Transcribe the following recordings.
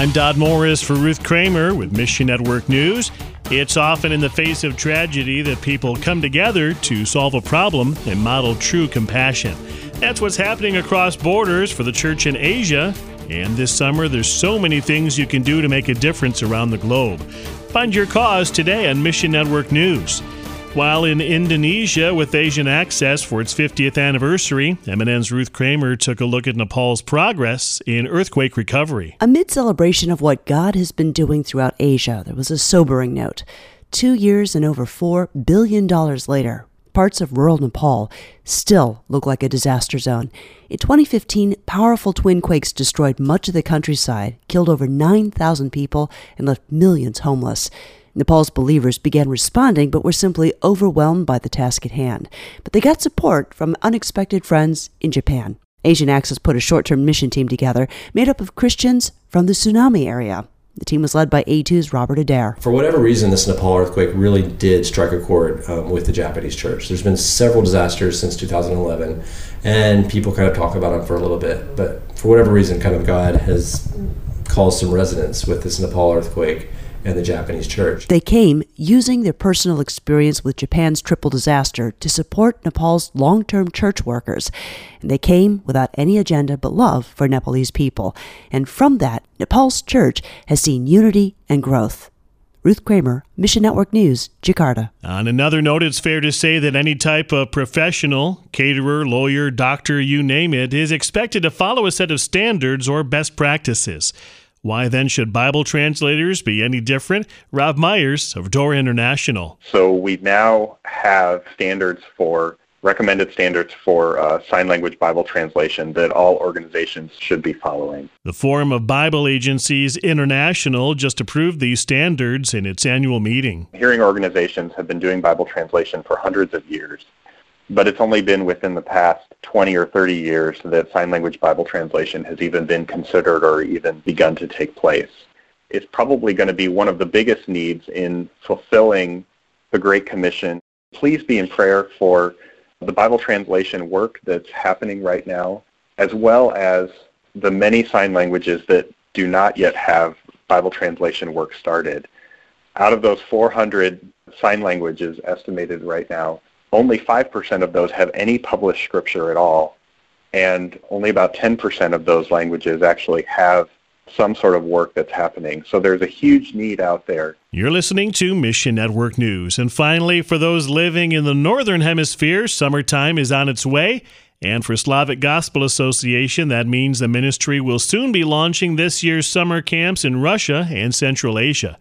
I'm Dodd Morris for Ruth Kramer with Mission Network News. It's often in the face of tragedy that people come together to solve a problem and model true compassion. That's what's happening across borders for the church in Asia. And this summer, there's so many things you can do to make a difference around the globe. Find your cause today on Mission Network News. While in Indonesia with Asian Access for its 50th anniversary, MNN's Ruth Kramer took a look at Nepal's progress in earthquake recovery. Amid celebration of what God has been doing throughout Asia, there was a sobering note. 2 years and over $4 billion later, parts of rural Nepal still look like a disaster zone. In 2015, powerful twin quakes destroyed much of the countryside, killed over 9,000 people, and left millions homeless. Nepal's believers began responding, but were simply overwhelmed by the task at hand. But they got support from unexpected friends in Japan. Asian Access put a short-term mission team together, made up of Christians from the tsunami area. The team was led by A2's Robert Adair. For whatever reason, this Nepal earthquake really did strike a chord with the Japanese church. There's been several disasters since 2011, and people kind of talk about them for a little bit. But for whatever reason, kind of God has caused some resonance with this Nepal earthquake and the Japanese church. They came using their personal experience with Japan's triple disaster to support Nepal's long-term church workers. And they came without any agenda but love for Nepalese people. And from that, Nepal's church has seen unity and growth. Ruth Kramer, Mission Network News, Jakarta. On another note, it's fair to say that any type of professional, caterer, lawyer, doctor, you name it, is expected to follow a set of standards or best practices. Why then should Bible translators be any different? Rob Myers of Dora International. So we now have recommended standards for sign language Bible translation that all organizations should be following. The Forum of Bible Agencies International just approved these standards in its annual meeting. Hearing organizations have been doing Bible translation for hundreds of years, but it's only been within the past 20 or 30 years that sign language Bible translation has even been considered or even begun to take place. It's probably going to be one of the biggest needs in fulfilling the Great Commission. Please be in prayer for the Bible translation work that's happening right now, as well as the many sign languages that do not yet have Bible translation work started. Out of those 400 sign languages estimated right now, only 5% of those have any published scripture at all, and only about 10% of those languages actually have some sort of work that's happening. So there's a huge need out there. You're listening to Mission Network News. And finally, for those living in the Northern Hemisphere, summertime is on its way. And for Slavic Gospel Association, that means the ministry will soon be launching this year's summer camps in Russia and Central Asia.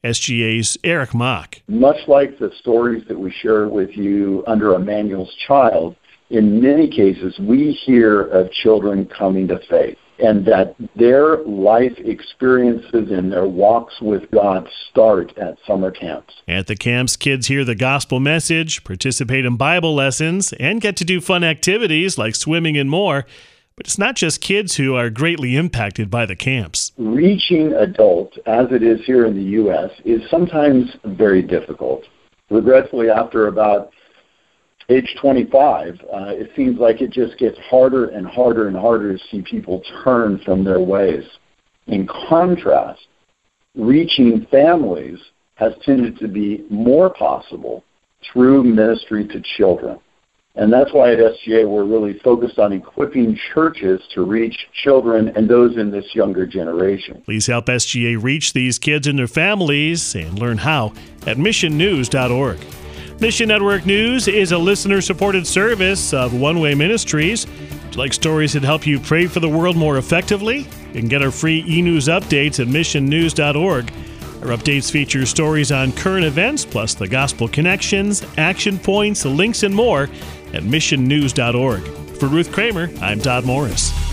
SGA's Eric Mock. Much like the stories that we share with you under Emmanuel's Child, in many cases we hear of children coming to faith, and that their life experiences and their walks with God start at summer camps. At the camps, kids hear the gospel message, participate in Bible lessons, and get to do fun activities like swimming and more. But it's not just kids who are greatly impacted by the camps. Reaching adults, as it is here in the U.S., is sometimes very difficult. Regretfully, after about age 25, it seems like it just gets harder and harder and harder to see people turn from their ways. In contrast, reaching families has tended to be more possible through ministry to children. And that's why at SGA we're really focused on equipping churches to reach children and those in this younger generation. Please help SGA reach these kids and their families and learn how at missionnews.org. Mission Network News is a listener-supported service of One Way Ministries. Would you like stories that help you pray for the world more effectively? You can get our free e-news updates at missionnews.org. Our updates feature stories on current events, plus the gospel connections, action points, links, and more at missionnews.org. For Ruth Kramer, I'm Dodd Morris.